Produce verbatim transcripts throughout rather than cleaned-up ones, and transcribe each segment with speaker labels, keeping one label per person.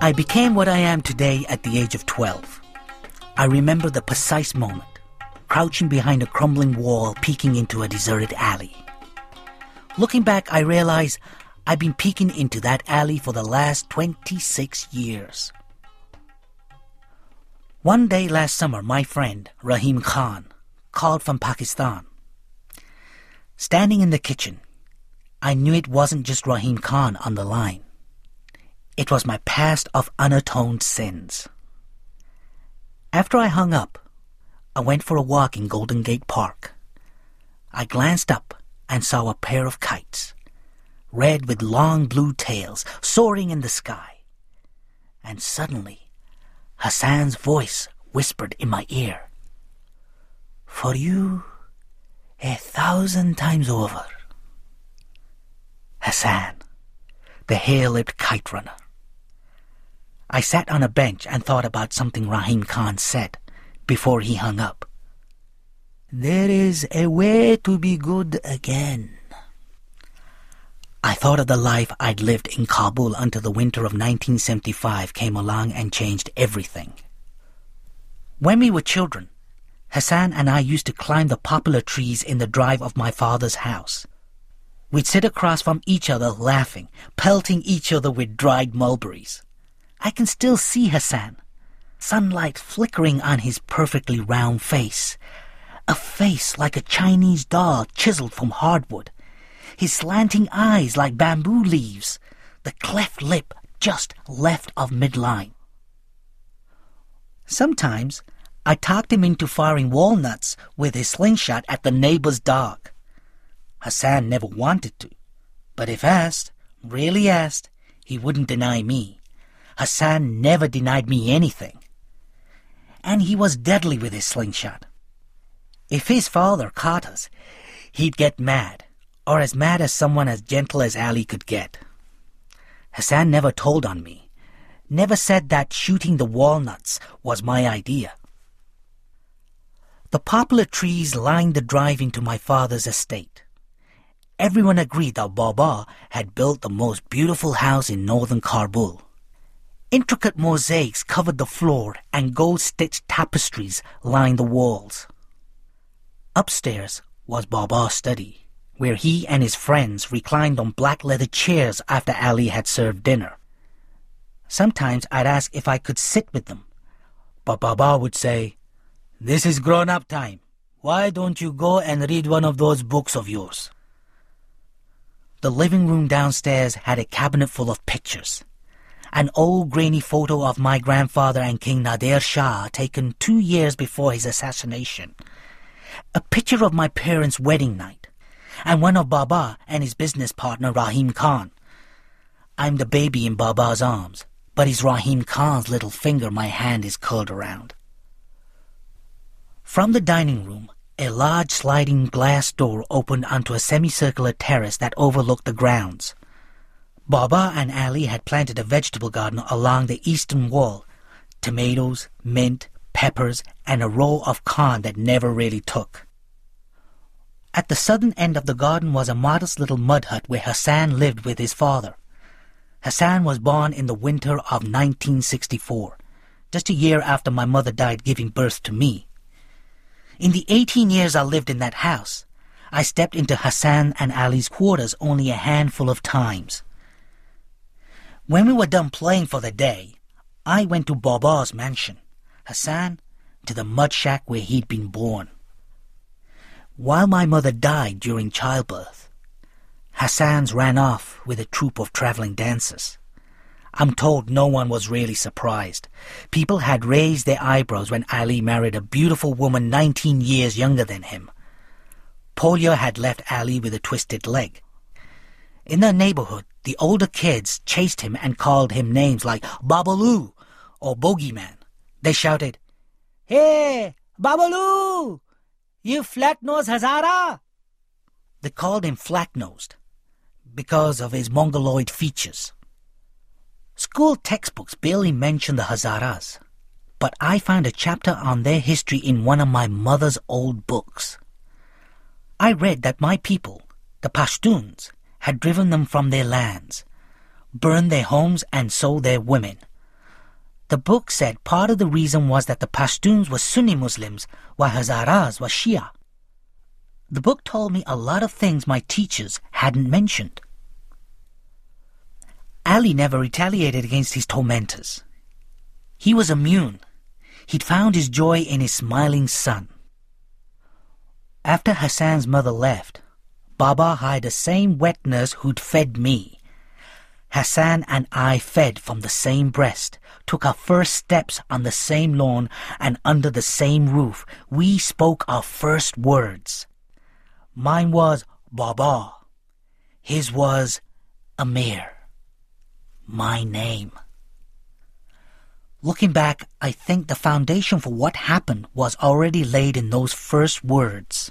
Speaker 1: I became what I am today at the age of twelve. I remember the precise moment, crouching behind a crumbling wall, peeking into a deserted alley. Looking back, I realize I've been peeking into that alley for the last twenty-six years. One day last summer, my friend, Rahim Khan, called from Pakistan. Standing in the kitchen, I knew it wasn't just Rahim Khan on the line. It was my past of unatoned sins. After I hung up, I went for a walk in Golden Gate Park. I glanced up and saw a pair of kites, red with long blue tails, soaring in the sky. And suddenly, Hassan's voice whispered in my ear, "For you, a thousand times over." Hassan, the hare-lipped kite runner. I sat on a bench and thought about something Rahim Khan said before he hung up. "There is a way to be good again." I thought of the life I'd lived in Kabul until the winter of nineteen seventy-five came along and changed everything. When we were children, Hassan and I used to climb the poplar trees in the drive of my father's house. We'd sit across from each other laughing, pelting each other with dried mulberries. I can still see Hassan, sunlight flickering on his perfectly round face, a face like a Chinese doll chiseled from hardwood, his slanting eyes like bamboo leaves, the cleft lip just left of midline. Sometimes I talked him into firing walnuts with his slingshot at the neighbor's dog. Hassan never wanted to, but if asked, really asked, he wouldn't deny me. Hassan never denied me anything. And he was deadly with his slingshot. If his father caught us, he'd get mad, or as mad as someone as gentle as Ali could get. Hassan never told on me, never said that shooting the walnuts was my idea. The poplar trees lined the drive into my father's estate. Everyone agreed that Baba had built the most beautiful house in northern Kabul. Intricate mosaics covered the floor and gold-stitched tapestries lined the walls. Upstairs was Baba's study, where he and his friends reclined on black leather chairs after Ali had served dinner. Sometimes I'd ask if I could sit with them, but Baba would say, "This is grown-up time. Why don't you go and read one of those books of yours?" The living room downstairs had a cabinet full of pictures. An old grainy photo of my grandfather and King Nader Shah taken two years before his assassination. A picture of my parents' wedding night, and one of Baba and his business partner Rahim Khan. I'm the baby in Baba's arms, but it's Rahim Khan's little finger my hand is curled around. From the dining room, a large sliding glass door opened onto a semicircular terrace that overlooked the grounds. Baba and Ali had planted a vegetable garden along the eastern wall, tomatoes, mint, peppers, and a row of corn that never really took. At the southern end of the garden was a modest little mud hut where Hassan lived with his father. Hassan was born in the winter of nineteen sixty-four, just a year after my mother died giving birth to me. In the eighteen years I lived in that house, I stepped into Hassan and Ali's quarters only a handful of times. When we were done playing for the day, I went to Baba's mansion, Hassan to the mud shack where he'd been born. While my mother died during childbirth, Hassan's ran off with a troupe of traveling dancers. I'm told no one was really surprised. People had raised their eyebrows when Ali married a beautiful woman nineteen years younger than him. Polio had left Ali with a twisted leg. In their neighborhood, the older kids chased him and called him names like Babalu or Bogeyman. They shouted, "Hey, Babalu! You flat-nosed Hazara!" They called him flat-nosed because of his mongoloid features. School textbooks barely mention the Hazaras, but I found a chapter on their history in one of my mother's old books. I read that my people, the Pashtuns, had driven them from their lands, burned their homes and sold their women, The book said part of the reason was that the Pashtuns were Sunni Muslims while Hazaras were Shia. The book told me a lot of things my teachers hadn't mentioned. Ali never retaliated against his tormentors. He was immune. He'd found his joy in his smiling son. After Hassan's mother left, Baba hired the same wet nurse who'd fed me. Hassan and I fed from the same breast, took our first steps on the same lawn, and under the same roof, we spoke our first words. Mine was Baba. His was Amir. My name. Looking back, I think the foundation for what happened was already laid in those first words.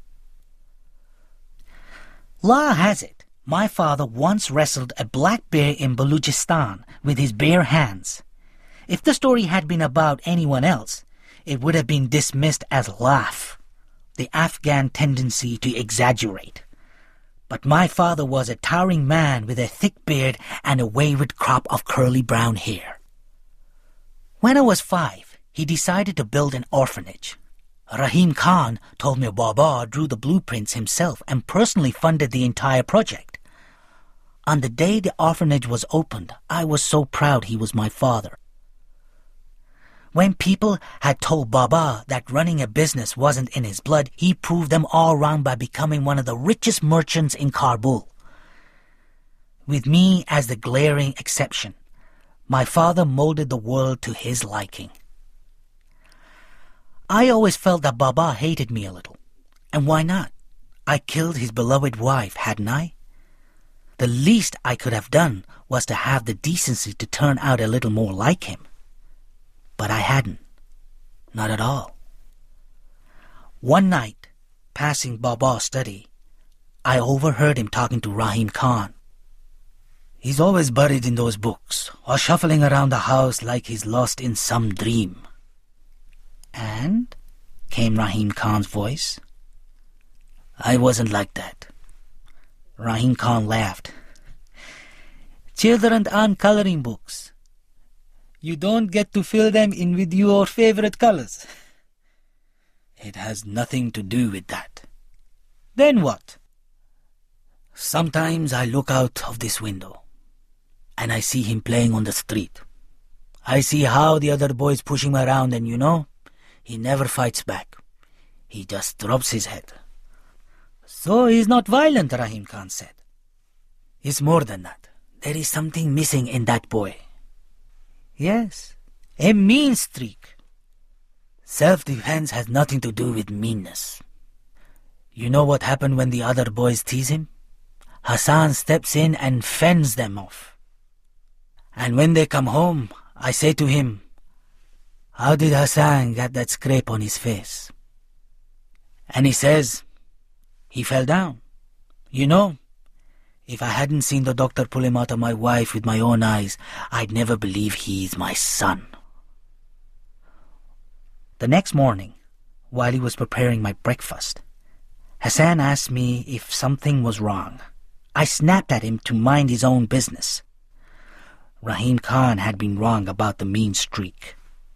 Speaker 1: La has it, my father once wrestled a black bear in Balochistan with his bare hands. If the story had been about anyone else, it would have been dismissed as laugh, the Afghan tendency to exaggerate. But my father was a towering man with a thick beard and a wayward crop of curly brown hair. When I was five, he decided to build an orphanage. Rahim Khan told me Baba drew the blueprints himself and personally funded the entire project. On the day the orphanage was opened, I was so proud he was my father. When people had told Baba that running a business wasn't in his blood, he proved them all wrong by becoming one of the richest merchants in Kabul. With me as the glaring exception, my father molded the world to his liking. I always felt that Baba hated me a little. And why not? I killed his beloved wife, hadn't I? The least I could have done was to have the decency to turn out a little more like him. But I hadn't. Not at all. One night, passing Baba's study, I overheard him talking to Rahim Khan. He's always buried in those books, or shuffling around the house like he's lost in some dream. And? Came Rahim Khan's voice. I wasn't like that. Rahim Khan laughed. Children aren't coloring books. You don't get to fill them in with your favorite colors. It has nothing to do with that. Then what? Sometimes I look out of this window, and I see him playing on the street. I see how the other boys push him around, and you know, he never fights back. He just drops his head. So he's not violent, Rahim Khan said. It's more than that. There is something missing in that boy. Yes, a mean streak. Self-defense has nothing to do with meanness. You know what happened when the other boys tease him? Hassan steps in and fends them off. And when they come home, I say to him, how did Hassan get that scrape on his face? And he says, he fell down. You know, if I hadn't seen the doctor pull him out of my wife with my own eyes, I'd never believe he's my son. The next morning, while he was preparing my breakfast, Hassan asked me if something was wrong. I snapped at him to mind his own business. Rahim Khan had been wrong about the mean streak.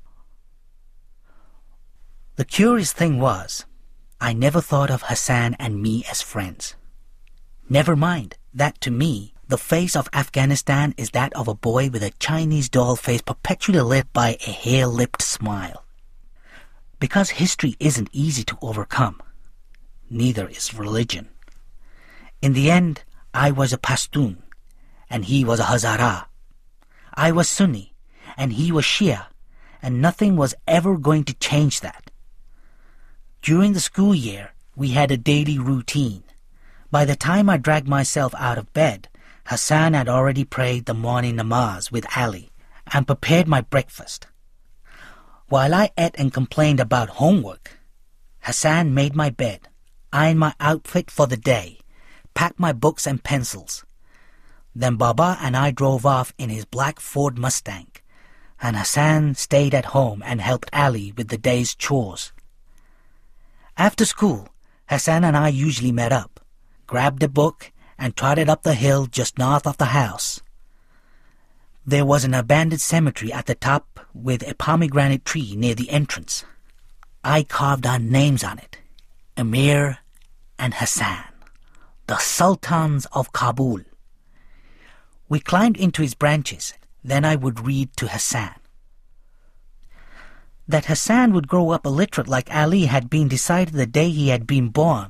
Speaker 1: The curious thing was, I never thought of Hassan and me as friends. Never mind that to me, the face of Afghanistan is that of a boy with a Chinese doll face perpetually lit by a hare-lipped smile. Because history isn't easy to overcome, neither is religion. In the end, I was a Pashtun, and he was a Hazara. I was Sunni, and he was Shia, and nothing was ever going to change that. During the school year, we had a daily routine. By the time I dragged myself out of bed, Hassan had already prayed the morning namaz with Ali and prepared my breakfast. While I ate and complained about homework, Hassan made my bed, ironed my outfit for the day, packed my books and pencils. Then Baba and I drove off in his black Ford Mustang, and Hassan stayed at home and helped Ali with the day's chores. After school, Hassan and I usually met up, grabbed a book, and trotted up the hill just north of the house. There was an abandoned cemetery at the top with a pomegranate tree near the entrance. I carved our names on it, Amir and Hassan, the Sultans of Kabul. We climbed into his branches, then I would read to Hassan. That Hassan would grow up illiterate like Ali had been decided the day he had been born.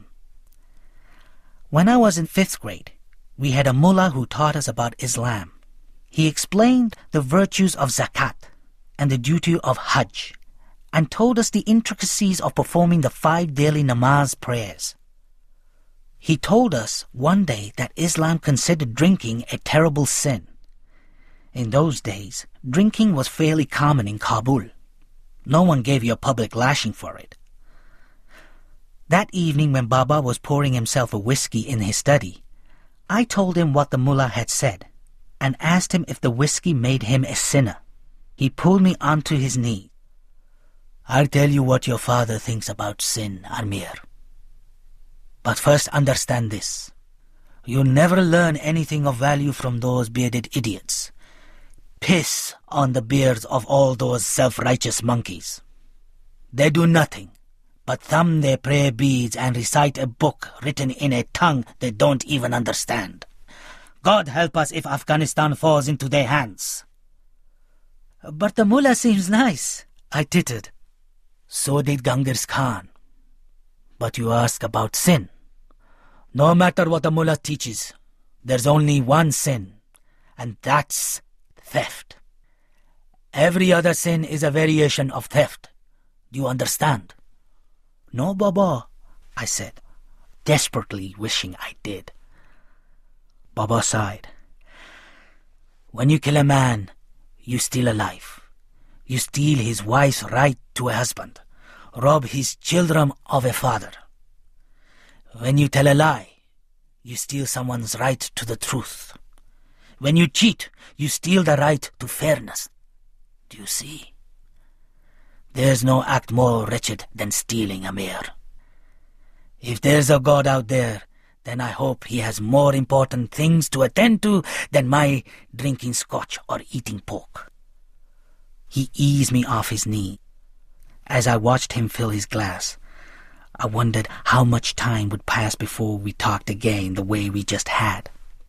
Speaker 1: When I was in fifth grade, we had a mullah who taught us about Islam. He explained the virtues of zakat and the duty of hajj, and told us the intricacies of performing the five daily namaz prayers. He told us one day that Islam considered drinking a terrible sin. In those days, drinking was fairly common in Kabul. No one gave you a public lashing for it. That evening when Baba was pouring himself a whiskey in his study, I told him what the mullah had said, and asked him if the whiskey made him a sinner. He pulled me onto his knee. "I'll tell you what your father thinks about sin, Amir. But first understand this. You'll never learn anything of value from those bearded idiots. Piss on the beards of all those self-righteous monkeys. They do nothing but thumb their prayer beads and recite a book written in a tongue they don't even understand. God help us if Afghanistan falls into their hands." "But the mullah seems nice," I tittered. "So did Genghis Khan. But you ask about sin. No matter what the mullah teaches, there's only one sin, and that's theft. Every other sin is a variation of theft. Do you understand?" "No, Baba," I said, desperately wishing I did. Baba sighed. "When you kill a man, you steal a life. You steal his wife's right to a husband, rob his children of a father. When you tell a lie, you steal someone's right to the truth. When you cheat, you steal the right to fairness. Do you see? There's no act more wretched than stealing, Amir. If there's a God out there, then I hope he has more important things to attend to than my drinking scotch or eating pork." He eased me off his knee. As I watched him fill his glass, I wondered how much time would pass before we talked again the way we just had.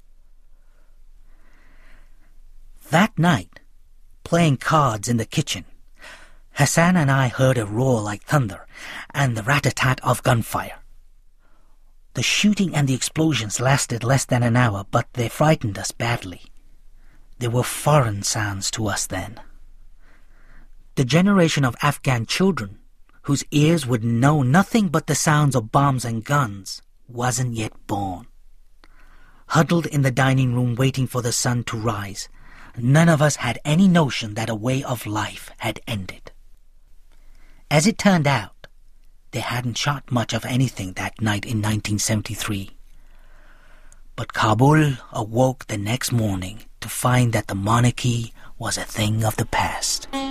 Speaker 1: That night, playing cards in the kitchen, Hassan and I heard a roar like thunder and the rat-a-tat of gunfire. The shooting and the explosions lasted less than an hour, but they frightened us badly. They were foreign sounds to us then. The generation of Afghan children, whose ears would know nothing but the sounds of bombs and guns, wasn't yet born. Huddled in the dining room waiting for the sun to rise, none of us had any notion that a way of life had ended. As it turned out, they hadn't shot much of anything that night in nineteen seventy-three. But Kabul awoke the next morning to find that the monarchy was a thing of the past.